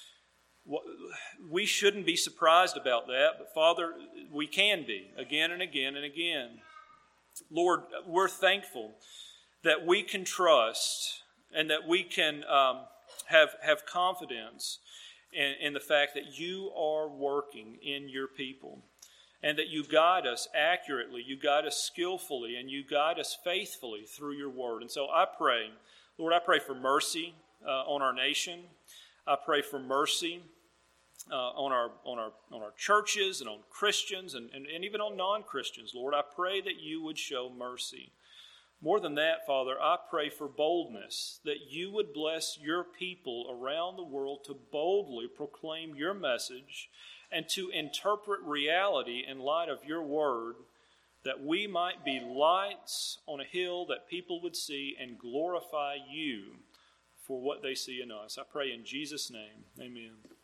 We shouldn't be surprised about that, but Father, we can be again and again and again. Lord, we're thankful that we can trust and that we can um, have, have confidence in, in the fact that you are working in your people. And that you guide us accurately, you guide us skillfully, and you guide us faithfully through your word. And so I pray, Lord, I pray for mercy uh, on our nation. I pray for mercy uh, on our on our on our churches and on Christians and, and, and even on non-Christians. Lord, I pray that you would show mercy. More than that, Father, I pray for boldness, that you would bless your people around the world to boldly proclaim your message and to interpret reality in light of your word, that we might be lights on a hill that people would see and glorify you for what they see in us. I pray in Jesus' name, amen.